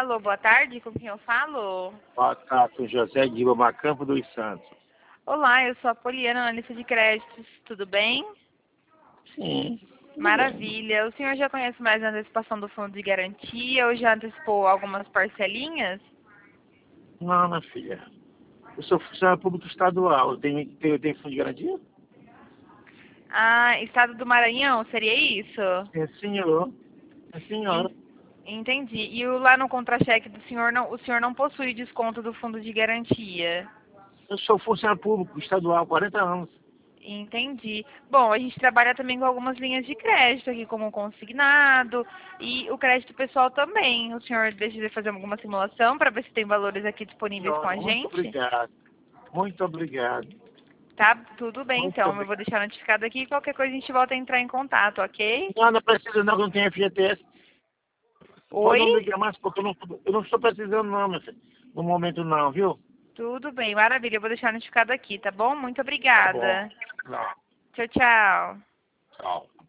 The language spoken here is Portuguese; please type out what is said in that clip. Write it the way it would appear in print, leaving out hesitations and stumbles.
Alô, boa tarde, com quem eu falo? Boa tarde, José de Ribamar Campo dos Santos. Olá, eu sou a Poliana, analista de créditos, tudo bem? Sim. Maravilha. O senhor já conhece mais a antecipação do fundo de garantia ou já antecipou algumas parcelinhas? Não, minha filha. Eu sou funcionário público estadual. Eu tenho fundo de garantia? Ah, estado do Maranhão, seria isso? Sim, senhor. Sim, senhora. Entendi. E lá no contra-cheque do senhor, o senhor não possui desconto do fundo de garantia? Eu sou funcionário público estadual há 40 anos. Entendi. Bom, a gente trabalha também com algumas linhas de crédito aqui, como o consignado e o crédito pessoal também. O senhor deixa de fazer alguma simulação para ver se tem valores aqui disponíveis com a Senhora, muito gente? obrigado. Muito obrigado. Tá, tudo bem Muito então. Eu vou obrigado. deixar notificado aqui e qualquer coisa a gente volta a entrar em contato, ok? Não, não precisa não, que eu não tenho FGTS. Pode Oi? não ligar mais, porque eu não estou precisando não, meu filho. No momento não, viu? Tudo bem, maravilha. Eu vou deixar notificado aqui, tá bom? Muito Tá bom. obrigada. Não, Tchau, tchau. tchau.